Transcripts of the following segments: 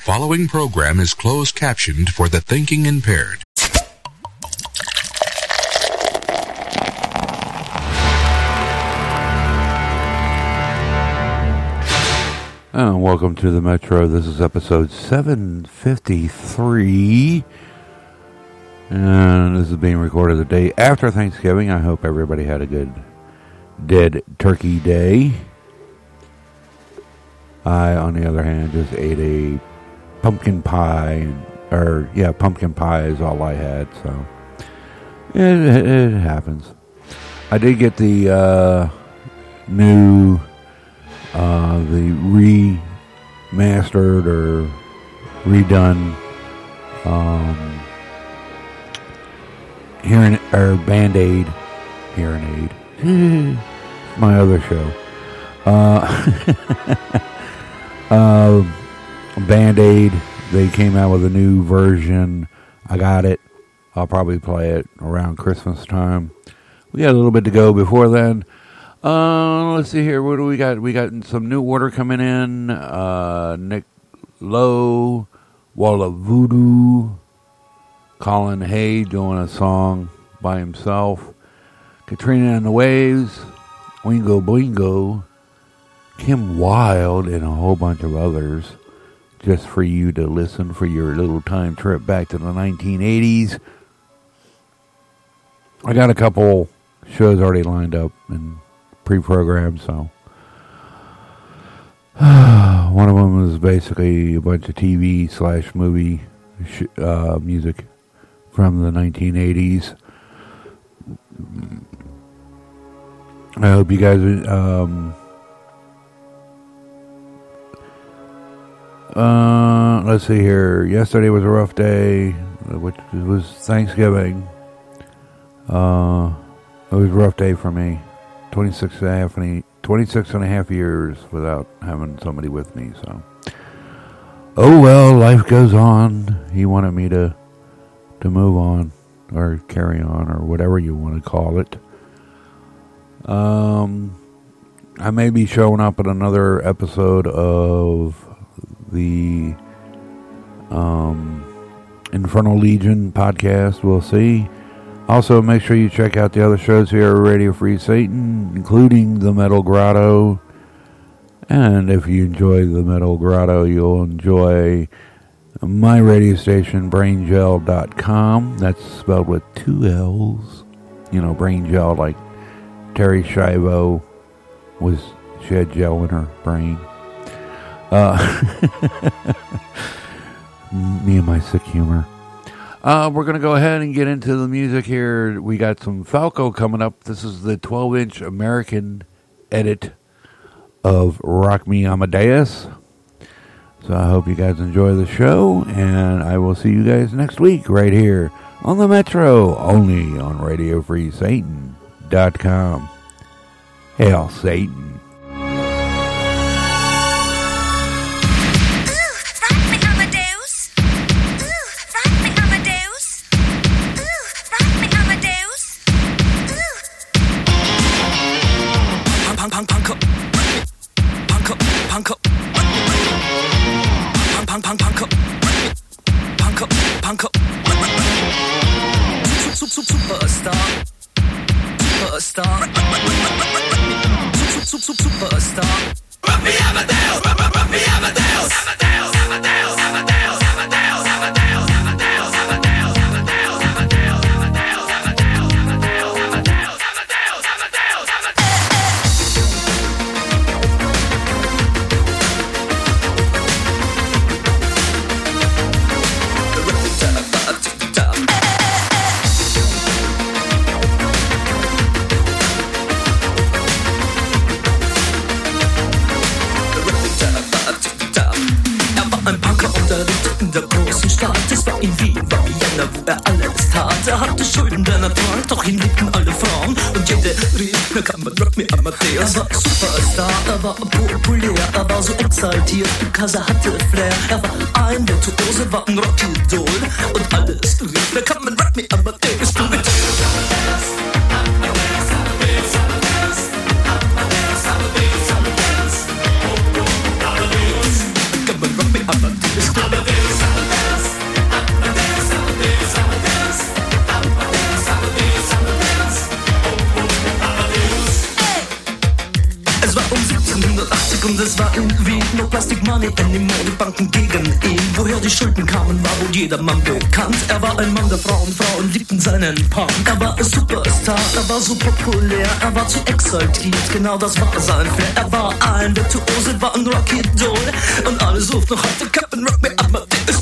following program is closed captioned for the thinking impaired. Welcome to the Metro. This is episode 753. And this is being recorded the day after Thanksgiving. I hope everybody had a good dead turkey day. I, on the other hand, just ate a pumpkin pie. Pumpkin pie is all I had, so it happens. I did get the new, the remastered or redone Band-Aid. Hearing Aid. My other show. Band-Aid. They came out with a new version. I got it. I'll probably play it around Christmas time. We got a little bit to go before then. Let's see here. What do we got? We got some new order coming in. Nick Lowe, Walla Voodoo, Colin Hay doing a song by himself, Katrina and the Waves, Wingo Boingo, Kim Wilde, and a whole bunch of others, just for you to listen for your little time trip back to the 1980s. I got a couple shows already lined up and pre-programmed, so one of them is basically a bunch of TV/movie music from the 1980s. I hope you guys let's see here. Yesterday was a rough day, which was Thanksgiving. It was a rough day for me. 26 and a half years without having somebody with me, so. Oh well, life goes on. He wanted me to move on, or carry on, or whatever you want to call it. I may be showing up at another episode of the Infernal Legion podcast. We'll see. Also, make sure you check out the other shows here at Radio Free Satan, including the Metal Grotto. And if you enjoy the Metal Grotto, you'll enjoy my radio station, BrainGel.com. That's spelled with 2 L's. You know, Brain Gel, like Terry Schiavo she had gel in her brain. Me and my sick humor. We're going to go ahead and get into the music here. We got some Falco coming up. This is the 12-inch American edit of Rock Me Amadeus. So I hope you guys enjoy the show, and I will see you guys next week right here on the Metro, only on RadioFreeSatan.com. Hail Satan. Superstar. Rock me Amadeus. Rock me Amadeus. Amadeus. Amadeus. Amadeus. Amadeus. Amadeus. Amadeus. Amadeus. Amadeus. Amadeus. Amadeus. Amadeus. Amadeus. Ein Punker unterrichtet in der großen Stadt. Es war in Wien, war Vienna, wo alles tat. Er hatte Schulden, denn er trank, doch ihn liebten alle Frauen. Und jede rief, na kann man Rock Me Amadeus. Er war Superstar, er war populär, er war so exaltiert, because er hatte Flair. Er war ein Virtuose, war ein Rockidol. Und alles rief, na kann man Rock Me Amadeus. Du mit Amadeus. Es war um 1780 und es war in Wien no Plastic Money in den Modebanken gegen ihn. Woher die Schulden kamen, war wohl jedermann bekannt. Er war ein Mann der Frauen, Frauen liebten seinen Punk. Er war ein Superstar, er war so populär, er war zu exaltiert, genau das war sein Flair. Er war ein Virtuose, war ein Rocky-Doll und alle suchten noch heute Captain Rock, me Amadeus.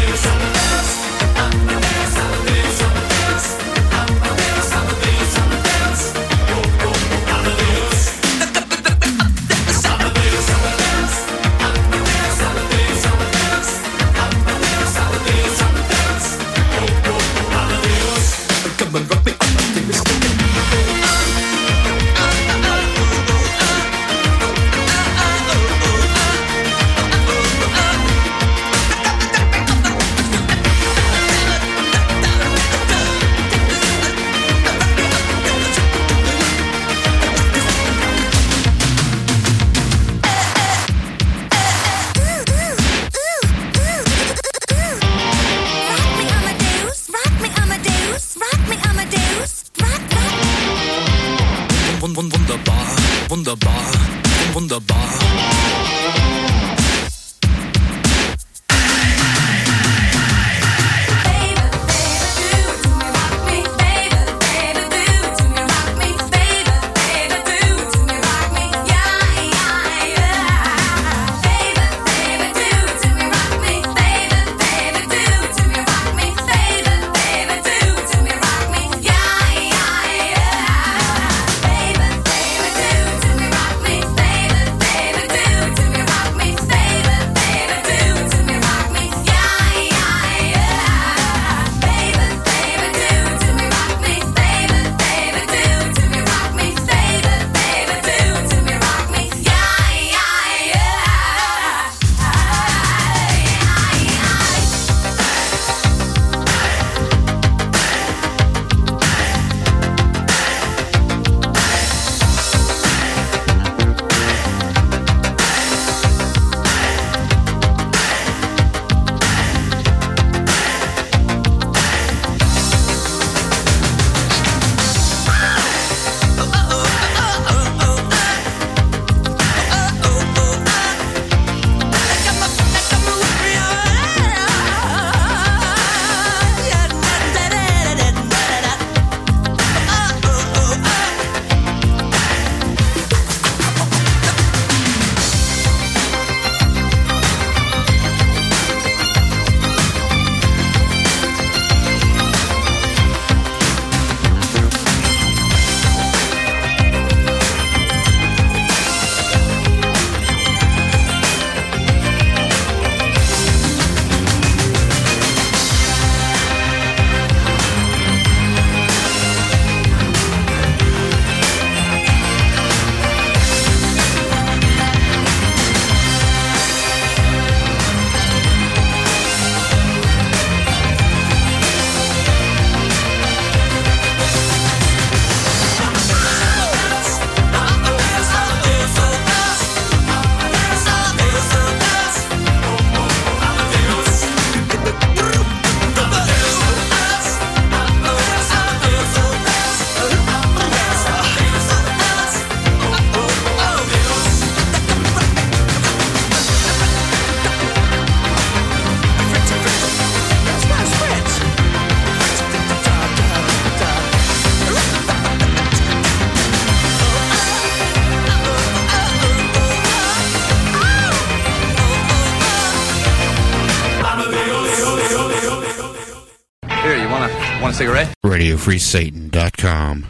Want a cigarette? RadioFreeSatan.com.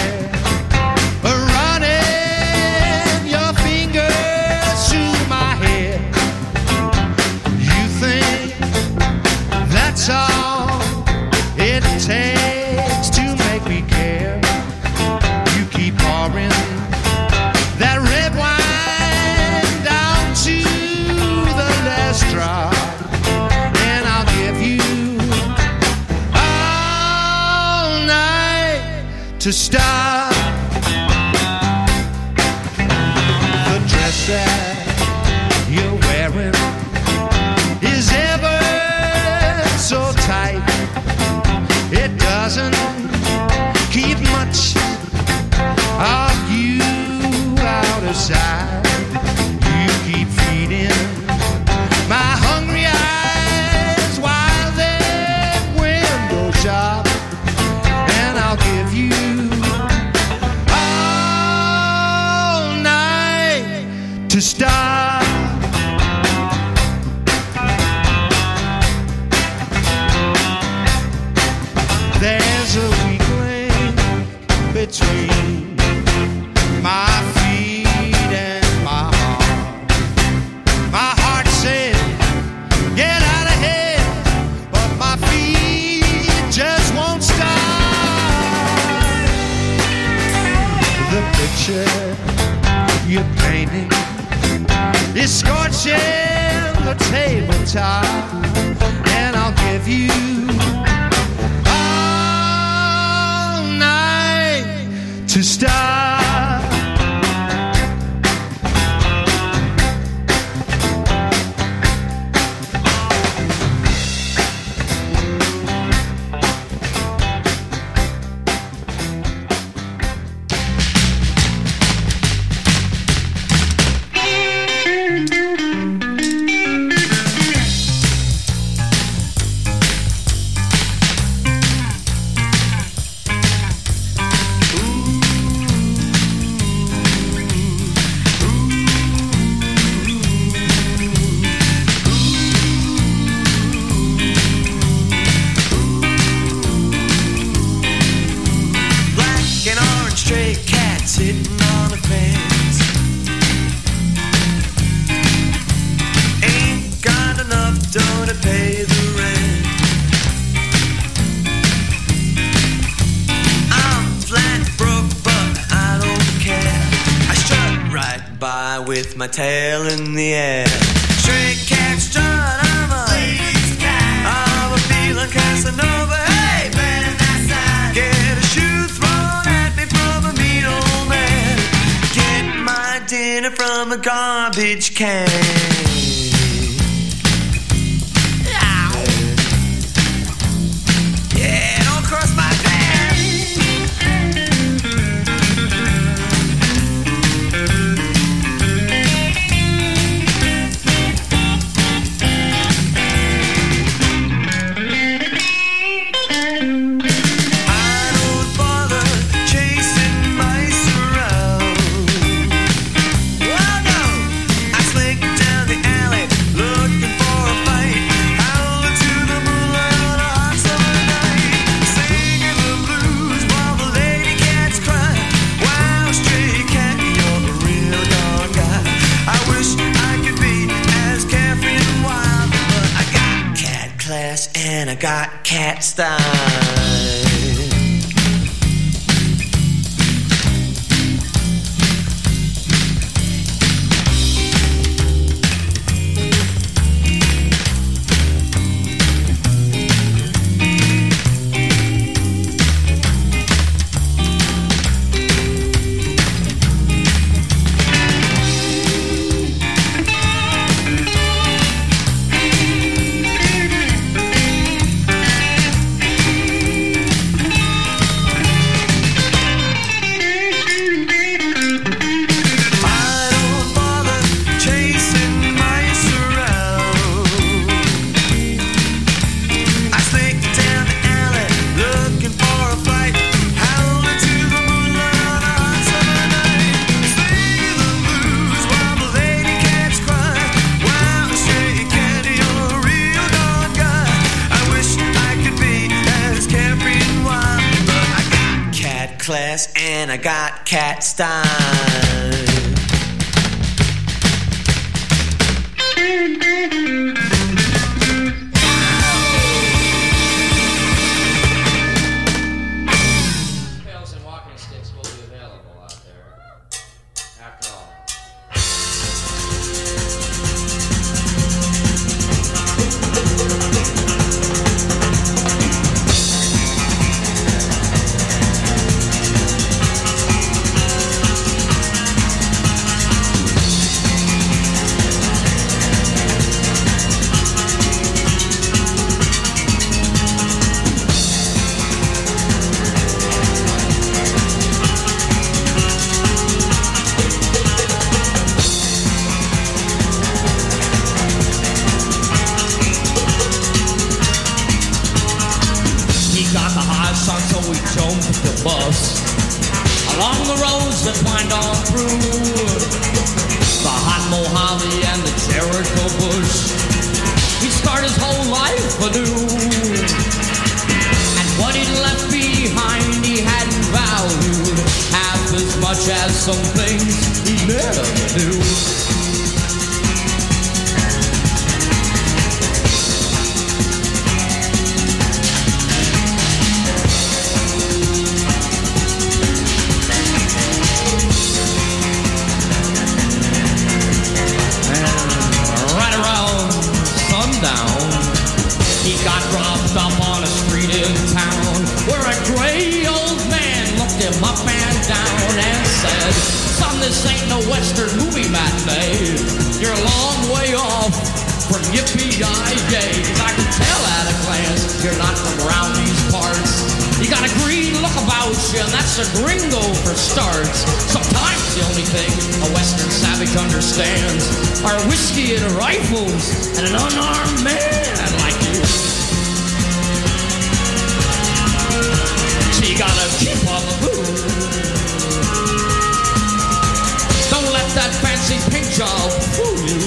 hair, running your fingers through my hair. You think that's all it takes to make me care. You keep pouring that red wine down to the last drop, and I'll give you all night to stop. The dress that you're wearing is ever so tight. It doesn't keep much of you out of sight. You keep feeding my hungry eyes while that window shop, and I'll give you all night to stop. There's a weak link between my feet and my heart. My heart said, get out of here, but my feet just won't stop. The picture you're painting is scorching the tabletop, and I'll give you all night to stop. Sitting on the fence, ain't got enough dough to pay the rent. I'm flat broke, but I don't care. I strut right by with my tail in the air. Stray cat strut, I'm a lady's cat. I'm a feeling Casanova. Hey, man, that's that. Get a shoe thrown at me from a mean old man. Get my dinner from a garbage can. Yeah, don't cross my path. And I got cat style. and I got cat style. Pails and walking sticks will be available out there. After all. Along the roads that wind on through the hot Mojave and the Jericho bush, he started his whole life anew. And what he'd left behind he hadn't valued half as much as some things he never knew. He got dropped up on a street in town where a gray old man looked him up and down and said, "Son, this ain't no Western movie matinee. You're a long way off from yippee-yi-yay. 'Cause I can tell at a glance you're not from around these parts. You got a green look about you, and that's a gringo for starts. Sometimes the only thing a Western savage understands are whiskey and rifles and an unarmed man like you. So you gotta keep on the move. Don't let that fancy paint job fool you.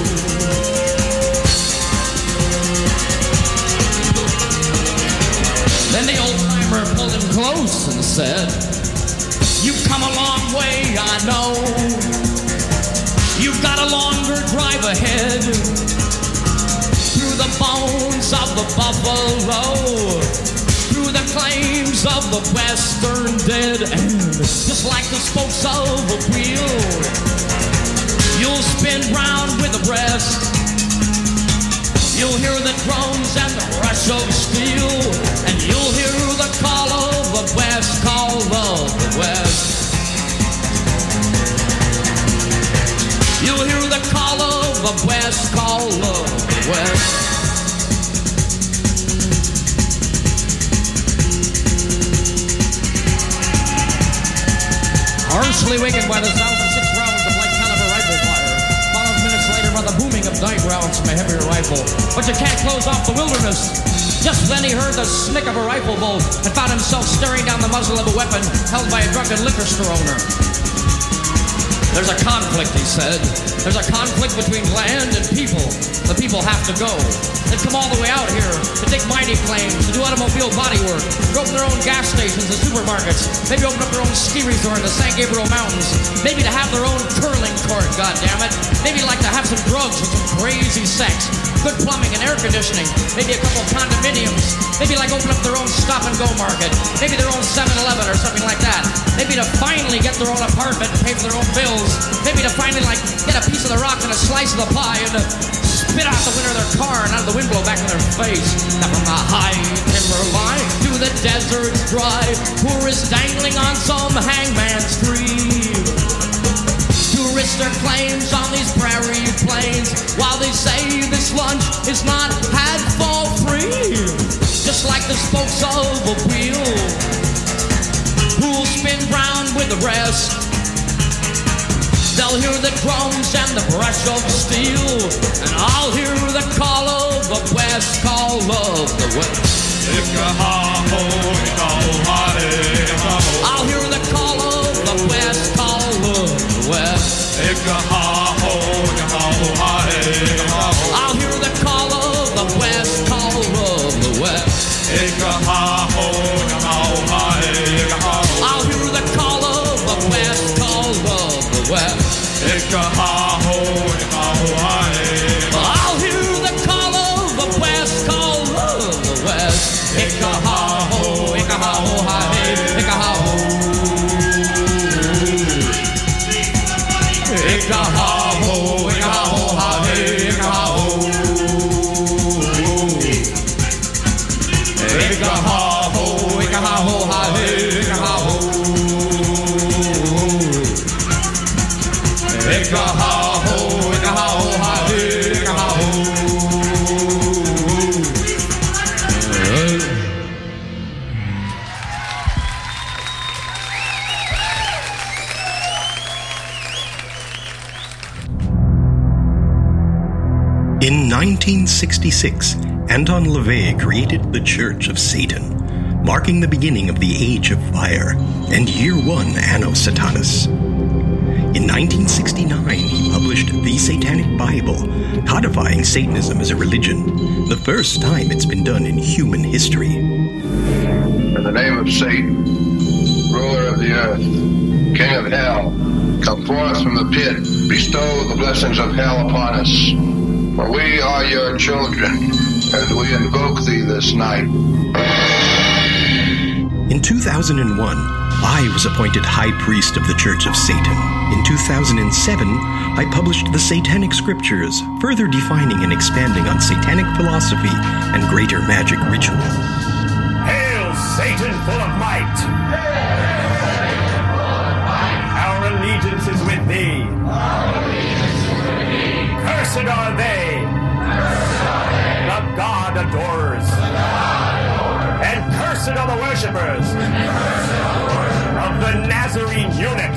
Then the old-timer pulled him close and said, "You've come a long way, I know. You've got a longer drive ahead through the bones of the buffalo, through the claims of the Western dead, and just like the spokes of a wheel, you'll spin round with the rest. You'll hear the drums and the rush of steel, and you'll hear the call of the West, call of the West. You'll hear the call of the West, call of the West." Harshly wakened by the sound of 6 rounds of light caliber rifle fire, followed minutes later by the booming of 9 rounds from a heavier rifle. But you can't close off the wilderness. Just then he heard the snick of a rifle bolt and found himself staring down the muzzle of a weapon held by a drunken liquor store owner. "There's a conflict," he said. "There's a conflict between land and people. The people have to go. They've come all the way out here to take mining claims, to do automobile bodywork, to open their own gas stations and supermarkets, maybe open up their own ski resort in the San Gabriel Mountains, maybe to have their own curling court, goddammit, maybe like to have some drugs and some crazy sex, good plumbing and air conditioning, maybe a couple of condominiums, maybe like open up their own stop-and-go market, maybe their own 7-Eleven or something like that, maybe to finally get their own apartment and pay for their own bills, maybe to finally like get a piece of the rock and a slice of the pie and to spit out the window of their car and out of the wind blow back in their face. Now from the high timberline to the desert's dry, tourists dangling on some hangman's tree, to risk their claims on these prairie plains, while they say this lunch is not had for free. Just like the spokes of a wheel, who'll spin round with the rest. They'll hear the drums and the brush of steel, and I'll hear the call of the West, call of the West. I'll hear the call of the West, call of the West. I'll hear the call of the West, call of the West. I'll hear the call of the west. Ikahaho, I'll hear the call of the west, call of the west. Ikahaho, hi, Ikahaho. Ikahaho, hi, Ikahaho. Ikahaho, hi, Ikahaho. Ikahaho, hi, Ikahaho. In 1966, Anton LaVey created the Church of Satan, marking the beginning of the Age of Fire and Year 1 Anno Satanas. In 1969, he published The Satanic Bible, codifying Satanism as a religion, the first time it's been done in human history. In the name of Satan, ruler of the earth, king of hell, come forth from the pit, bestow the blessings of hell upon us. For we are your children, and we invoke thee this night. In 2001, I was appointed High Priest of the Church of Satan. In 2007, I published the Satanic Scriptures, further defining and expanding on satanic philosophy and greater magic ritual. Hail, Satan full of might! Our allegiance is with thee. Cursed are they. The God adores. And cursed are the worshippers of the Nazarene eunuch.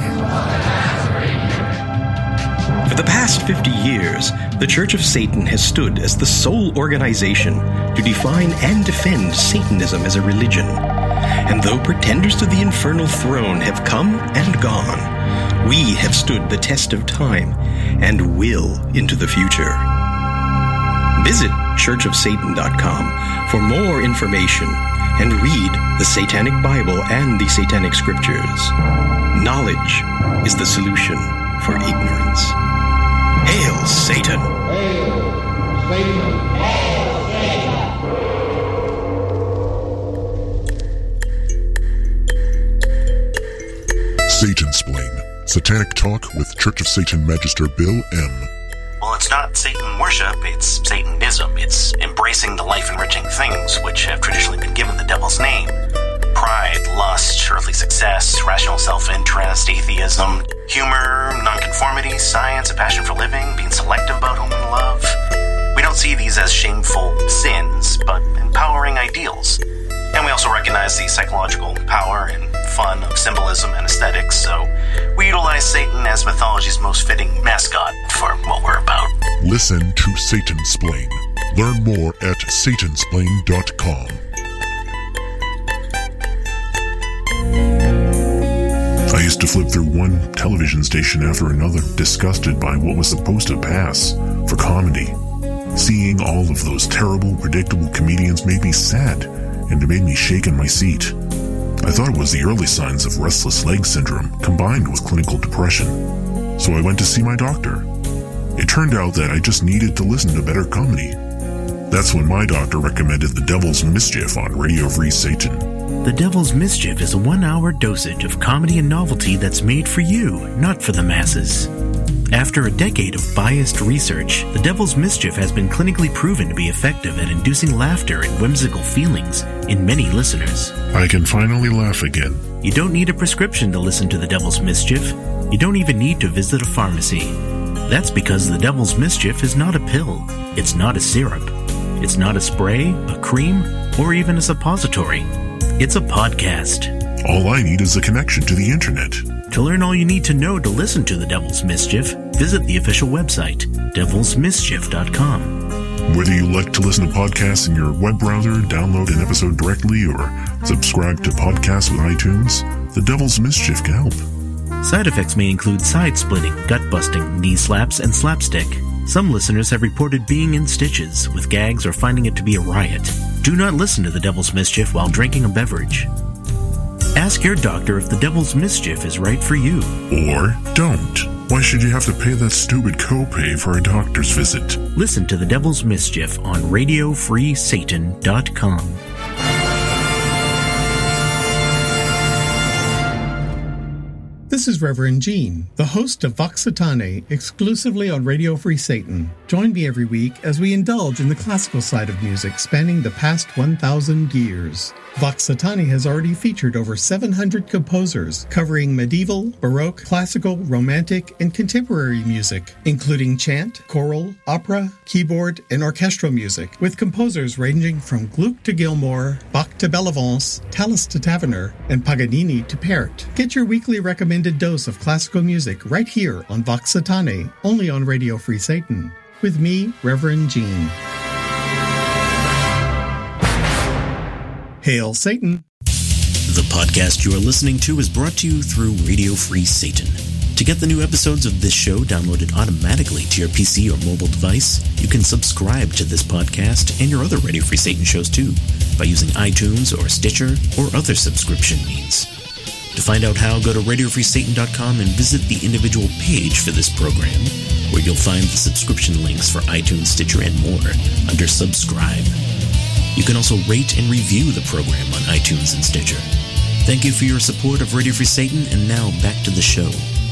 For the past 50 years, the Church of Satan has stood as the sole organization to define and defend Satanism as a religion. And though pretenders to the infernal throne have come and gone, we have stood the test of time and will into the future. Visit churchofsatan.com for more information and read the Satanic Bible and the Satanic Scriptures. Knowledge is the solution for ignorance. Hail, Satan! Hail, Satan! Hail, Satan Splain. Satanic Talk with Church of Satan Magister Bill M. Well, it's not Satan worship, it's Satanism. It's embracing the life-enriching things which have traditionally been given the devil's name. Pride, lust, earthly success, rational self-interest, atheism, humor, nonconformity, science, a passion for living, being selective about whom we love. We don't see these as shameful sins, but empowering ideals. And we also recognize the psychological power and fun of symbolism and aesthetics, so we utilize Satan as mythology's most fitting mascot for what we're about. Listen to Satan Splain. Learn more at satansplain.com. I used to flip through one television station after another, disgusted by what was supposed to pass for comedy. Seeing all of those terrible, predictable comedians made me sad, and it made me shake in my seat. I thought it was the early signs of restless leg syndrome combined with clinical depression. So I went to see my doctor. It turned out that I just needed to listen to better comedy. That's when my doctor recommended The Devil's Mischief on Radio Free Satan. The Devil's Mischief is a 1-hour dosage of comedy and novelty that's made for you, not for the masses. After a decade of biased research, The Devil's Mischief has been clinically proven to be effective at inducing laughter and whimsical feelings in many listeners. I can finally laugh again. You don't need a prescription to listen to The Devil's Mischief. You don't even need to visit a pharmacy. That's because The Devil's Mischief is not a pill. It's not a syrup. It's not a spray, a cream, or even a suppository. It's a podcast. All I need is a connection to the internet. To learn all you need to know to listen to The Devil's Mischief, visit the official website, devilsmischief.com. Whether you like to listen to podcasts in your web browser, download an episode directly, or subscribe to podcasts with iTunes, The Devil's Mischief can help. Side effects may include side-splitting, gut-busting, knee slaps, and slapstick. Some listeners have reported being in stitches, with gags, or finding it to be a riot. Do not listen to The Devil's Mischief while drinking a beverage. Ask your doctor if The Devil's Mischief is right for you. Or don't. Why should you have to pay that stupid copay for a doctor's visit? Listen to The Devil's Mischief on RadioFreeSatan.com. This is Reverend Gene, the host of Vox Satanae, exclusively on Radio Free Satan. Join me every week as we indulge in the classical side of music spanning the past 1,000 years. Vox Satanae has already featured over 700 composers covering medieval, baroque, classical, romantic, and contemporary music, including chant, choral, opera, keyboard, and orchestral music, with composers ranging from Gluck to Gilmour, Bach to Bellavance, Tallis to Taverner, and Paganini to Pärt. Get your weekly recommended dose of classical music right here on Vox Satanae, only on Radio Free Satan. With me, Reverend Gene. Hail Satan! The podcast you are listening to is brought to you through Radio Free Satan. To get the new episodes of this show downloaded automatically to your PC or mobile device, you can subscribe to this podcast and your other Radio Free Satan shows too, by using iTunes or Stitcher or other subscription means. To find out how, go to RadioFreeSatan.com and visit the individual page for this program, where you'll find the subscription links for iTunes, Stitcher, and more under Subscribe. You can also rate and review the program on iTunes and Stitcher. Thank you for your support of Radio Free Satan, and now back to the show.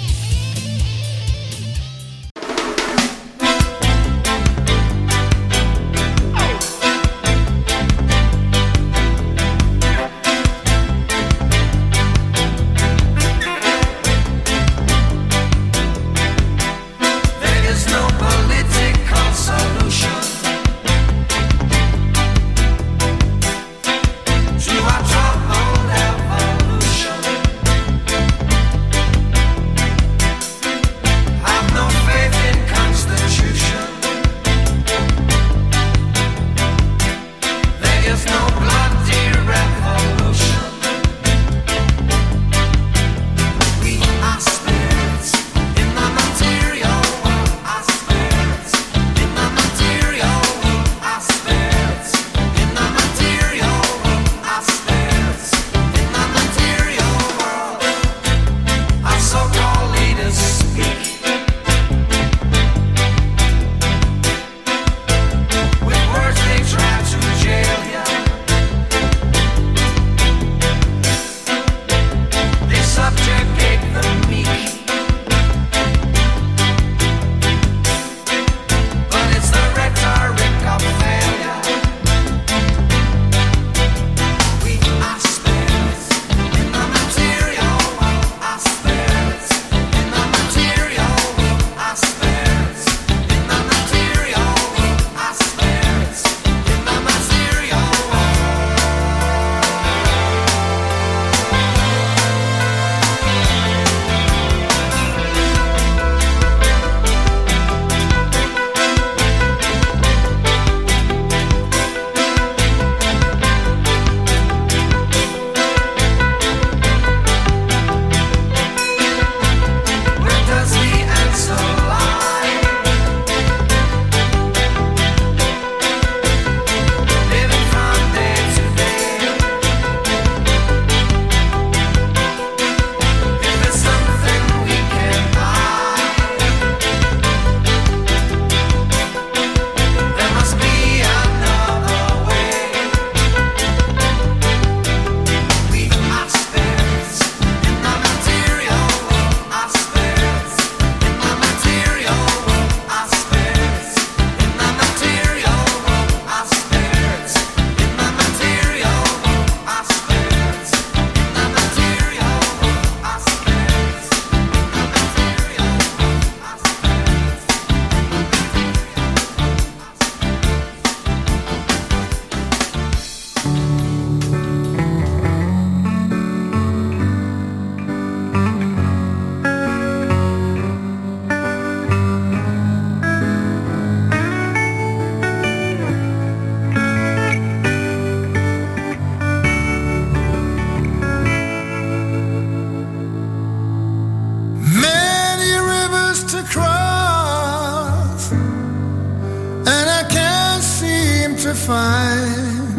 find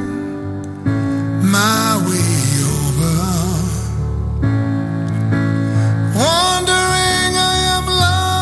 my way over. Wondering I am lost.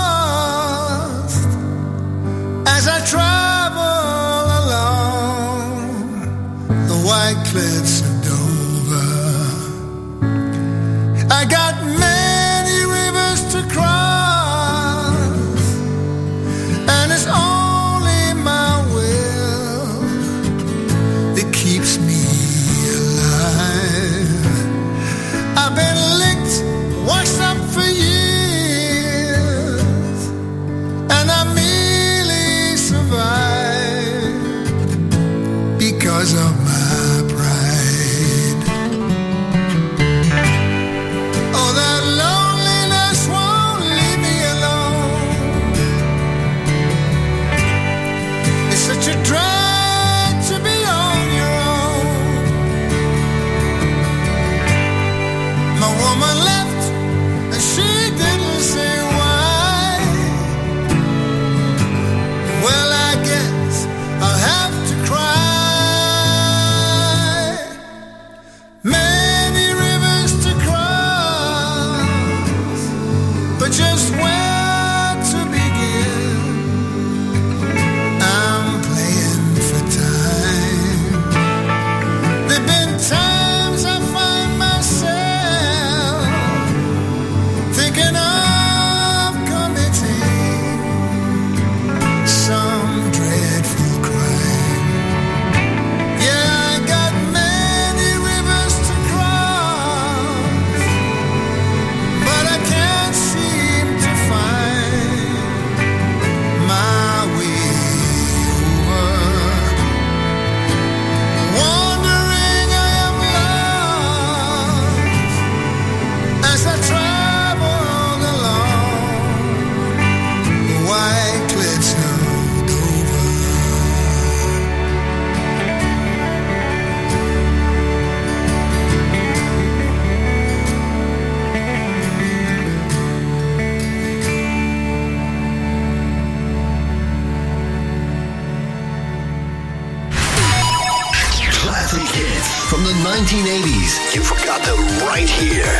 1980s. You forgot them right here.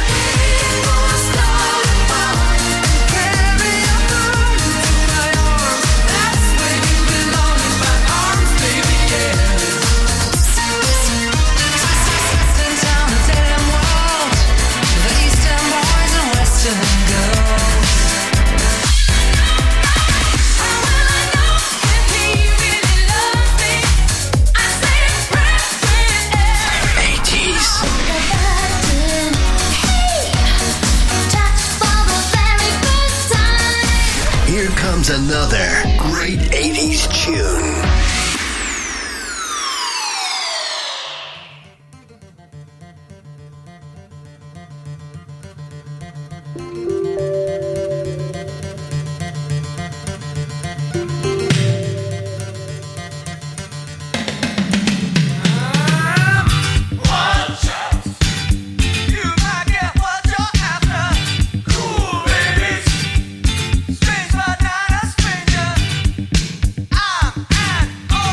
Another great 80s tune. I'm an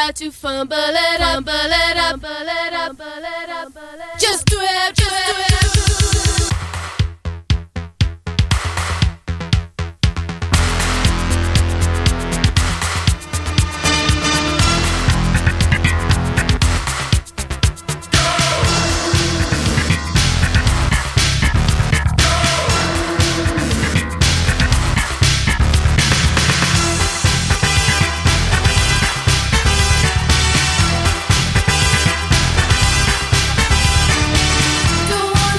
try to fumble it up, just do it, just do it. Go on.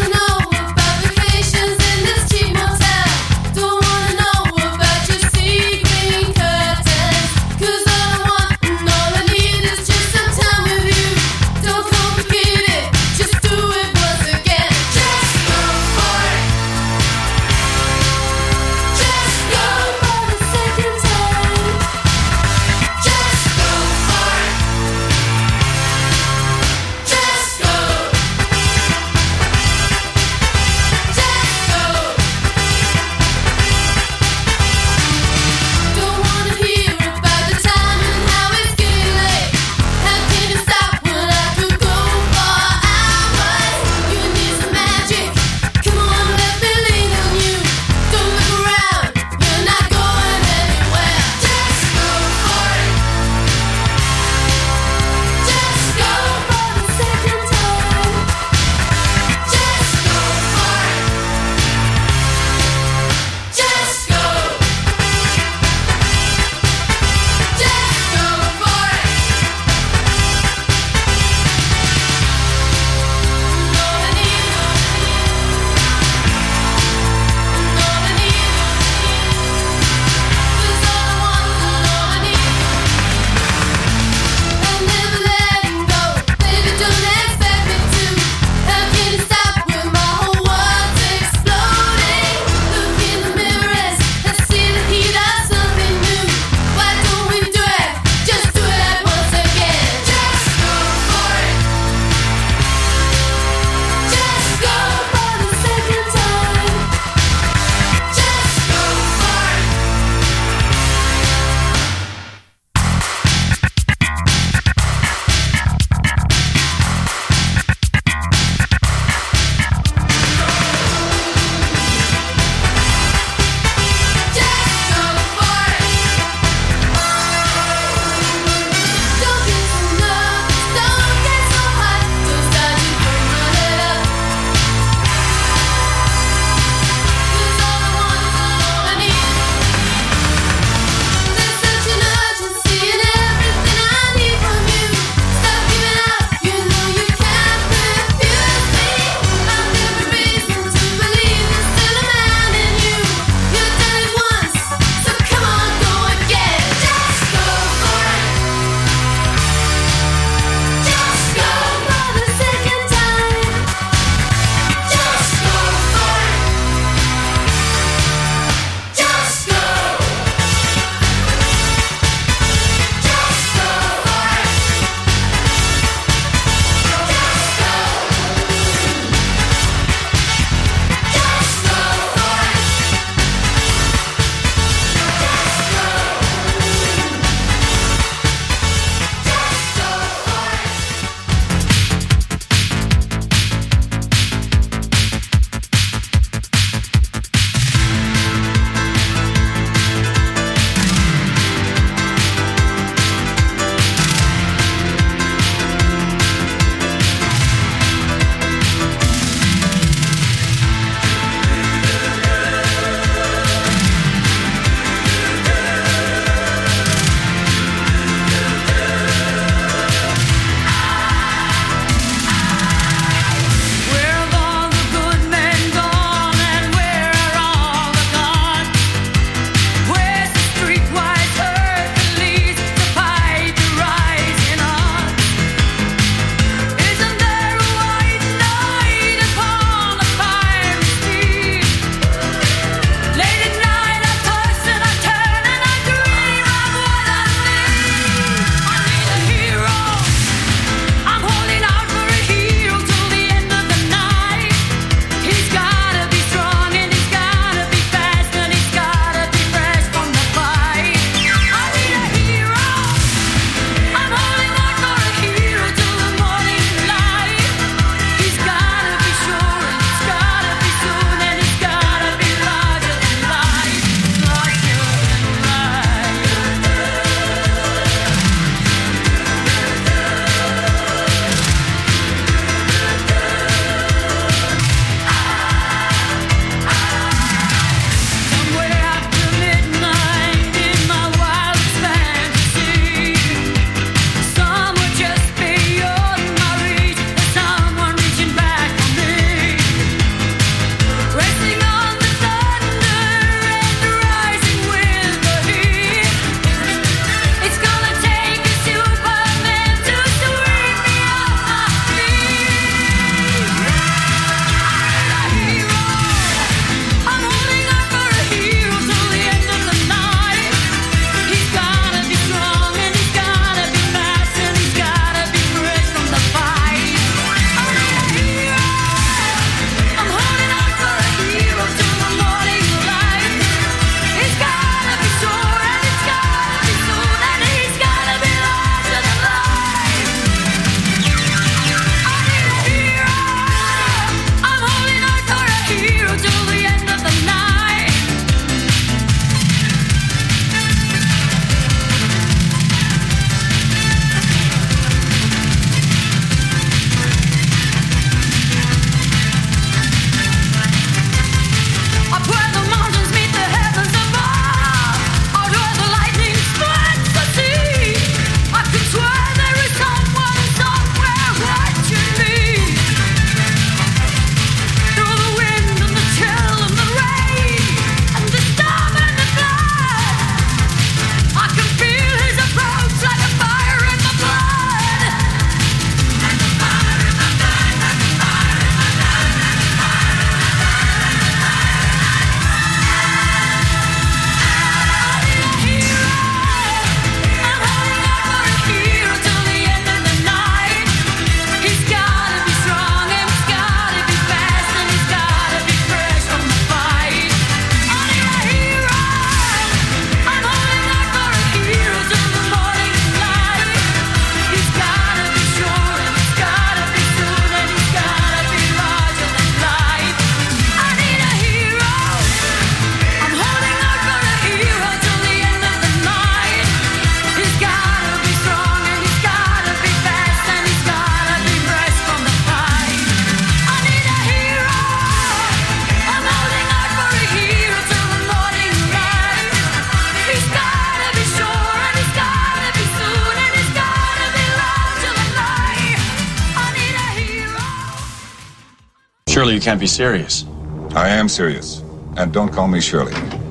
Surely you can't be serious. I am serious. And don't call me Shirley.